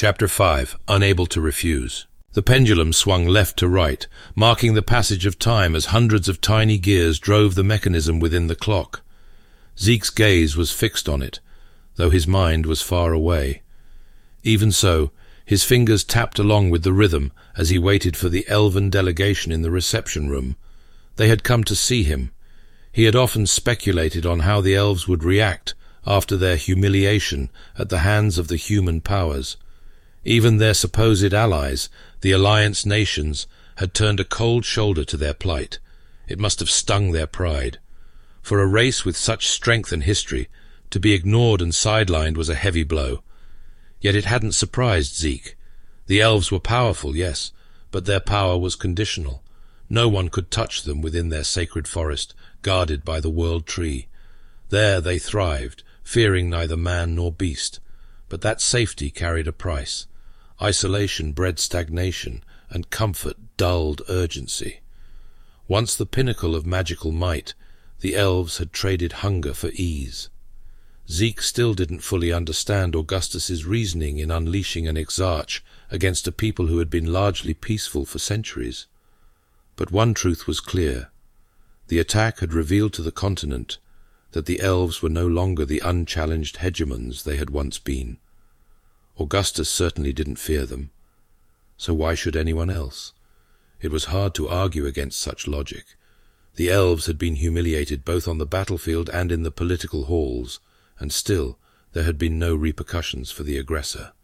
Chapter 5. Unable to refuse. The pendulum swung left to right, marking the passage of time as hundreds of tiny gears drove the mechanism within the clock. Zeke's gaze was fixed on it, though his mind was far away. Even so, his fingers tapped along with the rhythm as he waited for the elven delegation in the reception room. They had come to see him. He had often speculated on how the elves would react after their humiliation at the hands of the human powers. Even their supposed allies, the Alliance nations, had turned a cold shoulder to their plight. It must have stung their pride. For a race with such strength and history, to be ignored and sidelined was a heavy blow. Yet it hadn't surprised Zeke. The elves were powerful, yes, but their power was conditional. No one could touch them within their sacred forest, guarded by the World Tree. There they thrived, fearing neither man nor beast. But that safety carried a price. Isolation bred stagnation, and comfort dulled urgency. Once the pinnacle of magical might, the elves had traded hunger for ease. Zeke still didn't fully understand Augustus's reasoning in unleashing an exarch against a people who had been largely peaceful for centuries. But one truth was clear. The attack had revealed to the continent that the elves were no longer the unchallenged hegemons they had once been. Augustus certainly didn't fear them. So why should anyone else? It was hard to argue against such logic. The elves had been humiliated both on the battlefield and in the political halls, and still there had been no repercussions for the aggressor.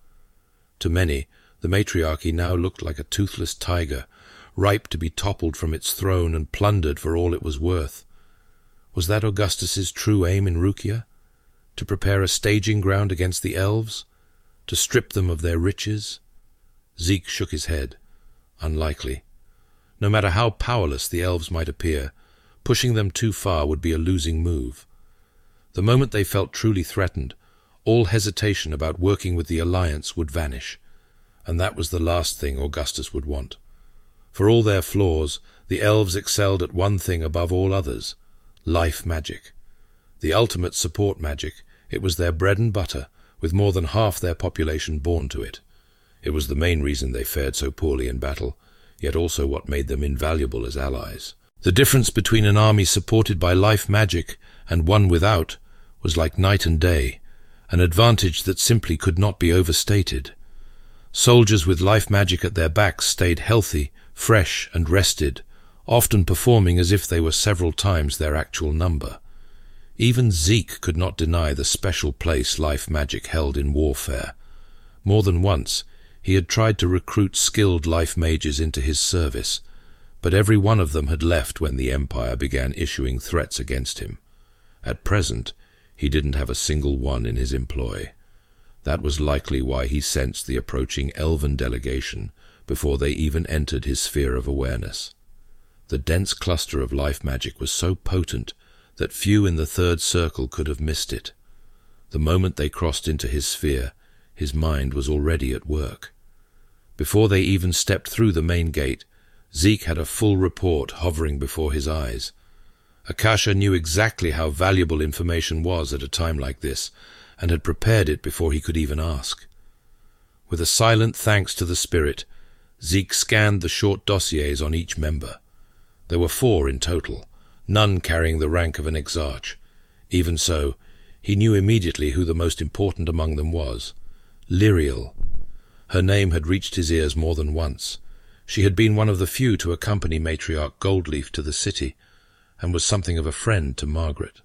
To many, the matriarchy now looked like a toothless tiger, ripe to be toppled from its throne and plundered for all it was worth. Was that Augustus's true aim in Rukia? To prepare a staging ground against the elves? To strip them of their riches? Zeke shook his head. Unlikely. No matter how powerless the elves might appear, pushing them too far would be a losing move. The moment they felt truly threatened, all hesitation about working with the Alliance would vanish, and that was the last thing Augustus would want. For all their flaws, the elves excelled at one thing above all others: life magic. The ultimate support magic, it was their bread and butter, with more than half their population born to it. It was the main reason they fared so poorly in battle, yet also what made them invaluable as allies. The difference between an army supported by life magic and one without was like night and day, an advantage that simply could not be overstated. Soldiers with life magic at their backs stayed healthy, fresh and rested, often performing as if they were several times their actual number. Even Zeke could not deny the special place life magic held in warfare. More than once, he had tried to recruit skilled life mages into his service, but every one of them had left when the Empire began issuing threats against him. At present, he didn't have a single one in his employ. That was likely why he sensed the approaching elven delegation before they even entered his sphere of awareness. The dense cluster of life magic was so potent that few in the third circle could have missed it. The moment they crossed into his sphere, his mind was already at work. Before they even stepped through the main gate, Zeke had a full report hovering before his eyes. Akasha knew exactly how valuable information was at a time like this, and had prepared it before he could even ask. With a silent thanks to the spirit, Zeke scanned the short dossiers on each member. There were 4 in total, none carrying the rank of an exarch. Even so, he knew immediately who the most important among them was: Lyriel. Her name had reached his ears more than once. She had been one of the few to accompany Matriarch Goldleaf to the city, and was something of a friend to Margaret.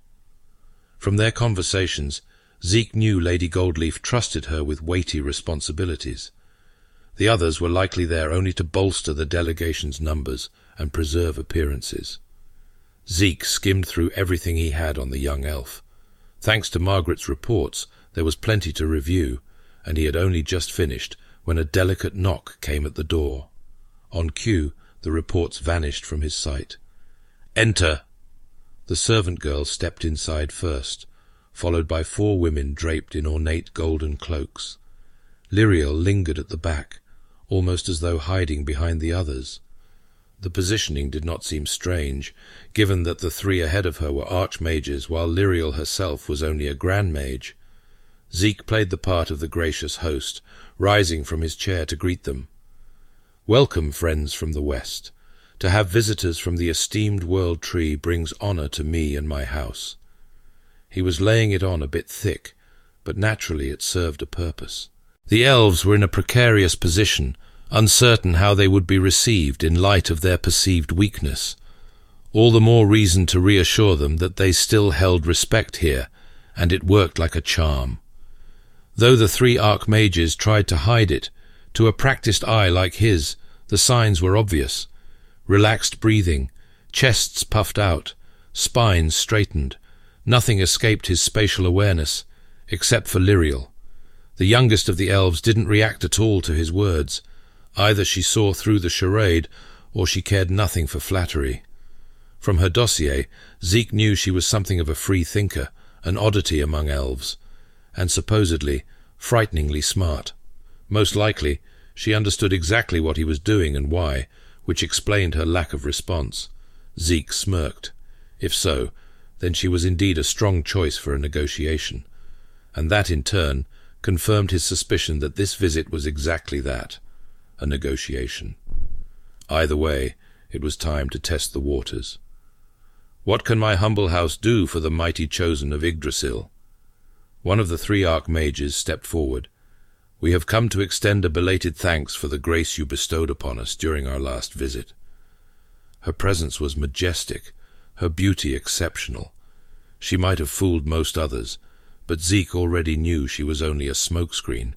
From their conversations, Zeke knew Lady Goldleaf trusted her with weighty responsibilities. The others were likely there only to bolster the delegation's numbers and preserve appearances. Zeke skimmed through everything he had on the young elf. Thanks to Margaret's reports, there was plenty to review, and he had only just finished when a delicate knock came at the door. On cue, the reports vanished from his sight. "Enter!" The servant girl stepped inside first, followed by 4 women draped in ornate golden cloaks. Lyriel lingered at the back, almost as though hiding behind the others. The positioning did not seem strange, given that the 3 ahead of her were archmages, while Lyriel herself was only a grand mage. Zeke played the part of the gracious host, rising from his chair to greet them. "Welcome, friends from the West. To have visitors from the esteemed World Tree brings honor to me and my house." He was laying it on a bit thick, but naturally it served a purpose. The elves were in a precarious position, uncertain how they would be received in light of their perceived weakness. All the more reason to reassure them that they still held respect here, and it worked like a charm. Though the three archmages tried to hide it, to a practiced eye like his, the signs were obvious. Relaxed breathing, chests puffed out, spines straightened. Nothing escaped his spatial awareness, except for Lyriel. The youngest of the elves didn't react at all to his words. Either she saw through the charade, or she cared nothing for flattery. From her dossier, Zeke knew she was something of a free thinker, an oddity among elves, and supposedly frighteningly smart. Most likely, she understood exactly what he was doing and why, which explained her lack of response. Zeke smirked. If so, then she was indeed a strong choice for a negotiation, and that in turn confirmed his suspicion that this visit was exactly that, a negotiation. Either way, it was time to test the waters. "What can my humble house do for the mighty chosen of Yggdrasil?" One of the three archmages stepped forward. "We have come to extend a belated thanks for the grace you bestowed upon us during our last visit." Her presence was majestic, her beauty exceptional. She might have fooled most others, but Zeke already knew she was only a smokescreen.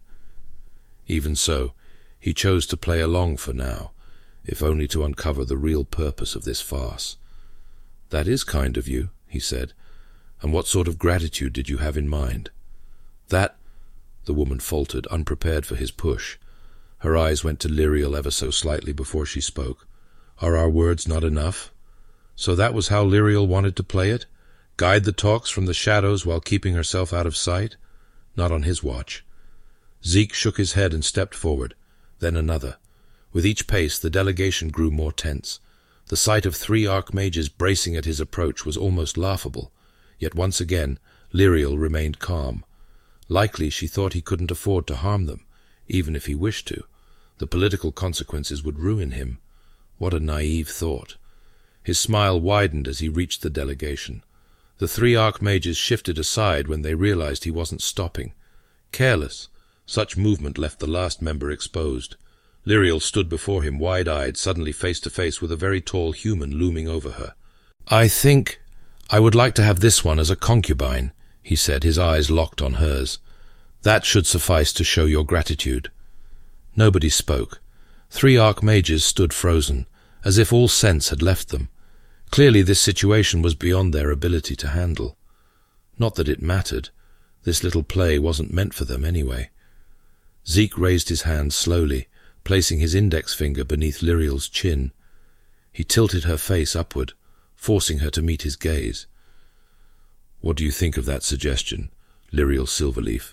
Even so, he chose to play along for now, if only to uncover the real purpose of this farce. "That is kind of you," he said. "And what sort of gratitude did you have in mind?" "That—" the woman faltered, unprepared for his push. Her eyes went to Lyriel ever so slightly before she spoke. "Are our words not enough?" So that was how Lyriel wanted to play it? Guide the talks from the shadows while keeping herself out of sight? Not on his watch. Zeke shook his head and stepped forward, then another. With each pace the delegation grew more tense. The sight of three archmages bracing at his approach was almost laughable, yet once again Lyriel remained calm. Likely she thought he couldn't afford to harm them, even if he wished to. The political consequences would ruin him. What a naive thought. His smile widened as he reached the delegation. The three archmages shifted aside when they realized he wasn't stopping. Careless, such movement left the last member exposed. Lyriel stood before him wide-eyed, suddenly face to face with a very tall human looming over her. "I think I would like to have this one as a concubine," he said, his eyes locked on hers. "That should suffice to show your gratitude." Nobody spoke. Three archmages stood frozen, as if all sense had left them. Clearly this situation was beyond their ability to handle. Not that it mattered. This little play wasn't meant for them anyway. Zeke raised his hand slowly, placing his index finger beneath Lyriel's chin. He tilted her face upward, forcing her to meet his gaze. "What do you think of that suggestion, Lyriel Silverleaf?"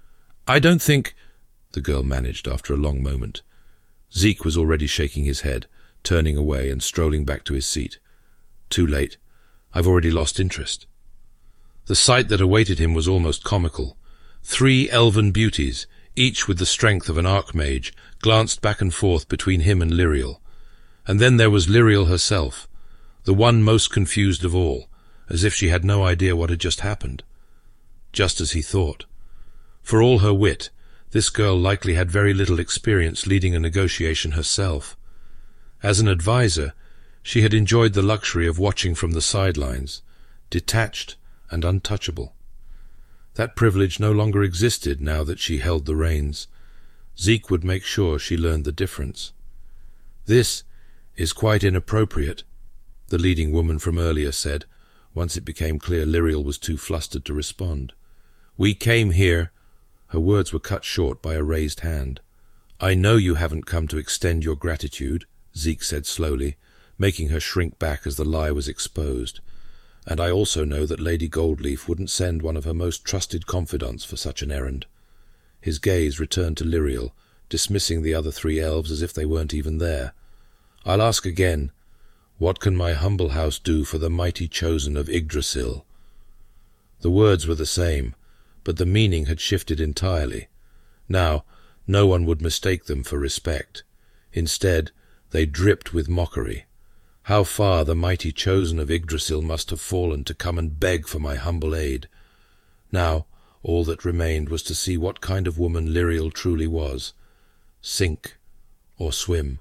"I don't think—" the girl managed after a long moment. Zeke was already shaking his head, turning away and strolling back to his seat. "Too late. I've already lost interest." The sight that awaited him was almost comical. Three elven beauties, each with the strength of an archmage, glanced back and forth between him and Lyriel. And then there was Lyriel herself, the one most confused of all, as if she had no idea what had just happened. Just as he thought. For all her wit, this girl likely had very little experience leading a negotiation herself. As an advisor, she had enjoyed the luxury of watching from the sidelines, detached and untouchable. That privilege no longer existed now that she held the reins. Zeke would make sure she learned the difference. "This is quite inappropriate," the leading woman from earlier said, once it became clear Lyriel was too flustered to respond. "We came here—" Her words were cut short by a raised hand. "I know you haven't come to extend your gratitude," Zeke said slowly, making her shrink back as the lie was exposed. "And I also know that Lady Goldleaf wouldn't send one of her most trusted confidants for such an errand." His gaze returned to Lyriel, dismissing the other three elves as if they weren't even there. "I'll ask again, what can my humble house do for the mighty chosen of Yggdrasil?" The words were the same, but the meaning had shifted entirely. Now, no one would mistake them for respect. Instead, they dripped with mockery. How far the mighty chosen of Yggdrasil must have fallen to come and beg for my humble aid. Now, all that remained was to see what kind of woman Liriel truly was. Sink or swim.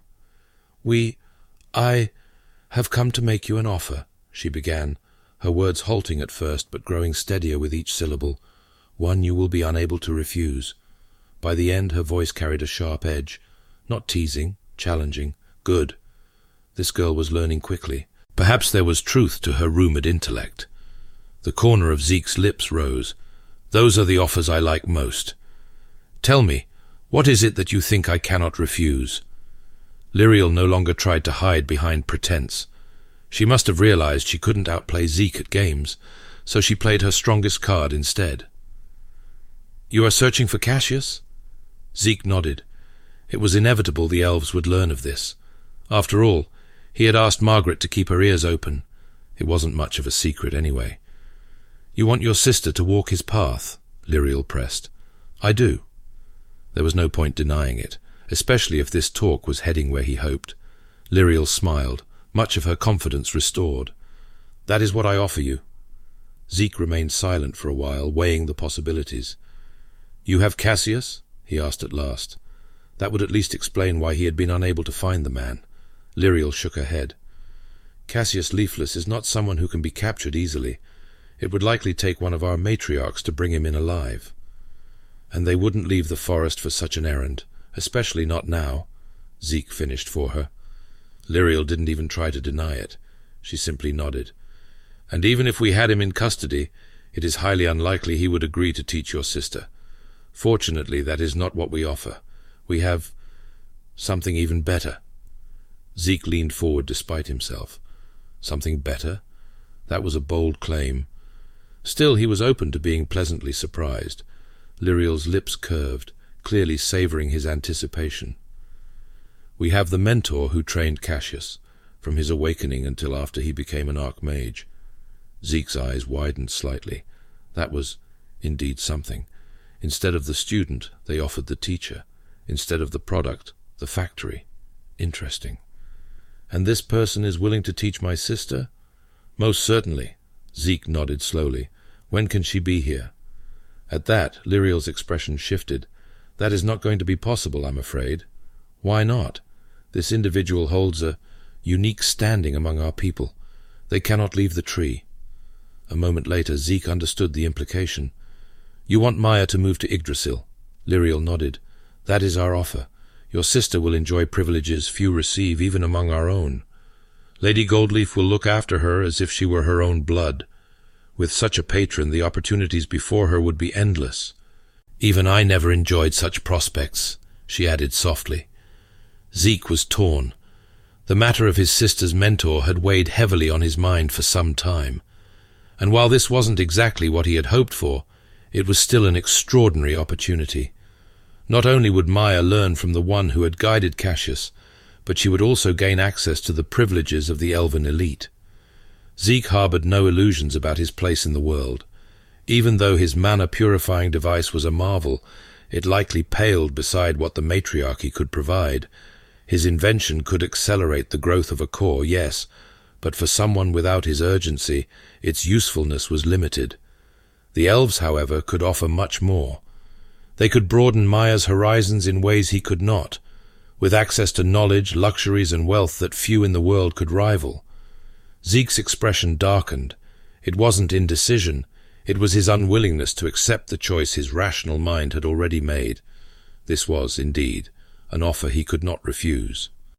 I have come to make you an offer, she began, her words halting at first but growing steadier with each syllable, one you will be unable to refuse. By the end her voice carried a sharp edge, not teasing, challenging, good. This girl was learning quickly. Perhaps there was truth to her rumoured intellect. The corner of Zeke's lips rose. Those are the offers I like most. Tell me, what is it that you think I cannot refuse? Liriel no longer tried to hide behind pretense. She must have realized she couldn't outplay Zeke at games, so she played her strongest card instead. You are searching for Cassius? Zeke nodded. It was inevitable the elves would learn of this. After all, he had asked Margaret to keep her ears open. It wasn't much of a secret anyway. You want your sister to walk his path? Liriel pressed. I do. There was no point denying it, especially if this talk was heading where he hoped. Liriel smiled, much of her confidence restored. That is what I offer you. Zeke remained silent for a while, weighing the possibilities. You have Cassius? He asked at last. That would at least explain why he had been unable to find the man. Liriel shook her head. Cassius Leafless is not someone who can be captured easily. It would likely take one of our matriarchs to bring him in alive. And they wouldn't leave the forest for such an errand, especially not now, Zeke finished for her. Liriel didn't even try to deny it. She simply nodded. And even if we had him in custody, it is highly unlikely he would agree to teach your sister. Fortunately, that is not what we offer. We have something even better. Zeke leaned forward despite himself. Something better? That was a bold claim. Still, he was open to being pleasantly surprised. Liriel's lips curved, clearly savouring his anticipation. We have the mentor who trained Cassius, from his awakening until after he became an archmage. Zeke's eyes widened slightly. That was indeed something. Instead of the student, they offered the teacher. Instead of the product, the factory. Interesting. And this person is willing to teach my sister? Most certainly. Zeke nodded slowly. When can she be here? At that, Liriel's expression shifted. That is not going to be possible, I'm afraid. Why not? This individual holds a unique standing among our people. They cannot leave the tree. A moment later, Zeke understood the implication. You want Maya to move to Yggdrasil? Liriel nodded. That is our offer. Your sister will enjoy privileges few receive even among our own. Lady Goldleaf will look after her as if she were her own blood. With such a patron, the opportunities before her would be endless. Even I never enjoyed such prospects, she added softly. Zeke was torn. The matter of his sister's mentor had weighed heavily on his mind for some time. And while this wasn't exactly what he had hoped for, it was still an extraordinary opportunity. Not only would Maya learn from the one who had guided Cassius, but she would also gain access to the privileges of the elven elite. Zeke harbored no illusions about his place in the world. Even though his mana-purifying device was a marvel, it likely paled beside what the matriarchy could provide. His invention could accelerate the growth of a core, yes, but for someone without his urgency, its usefulness was limited. The elves, however, could offer much more. They could broaden Maya's horizons in ways he could not, with access to knowledge, luxuries, and wealth that few in the world could rival. Zeke's expression darkened. It wasn't indecision. It was his unwillingness to accept the choice his rational mind had already made. This was, indeed, an offer he could not refuse.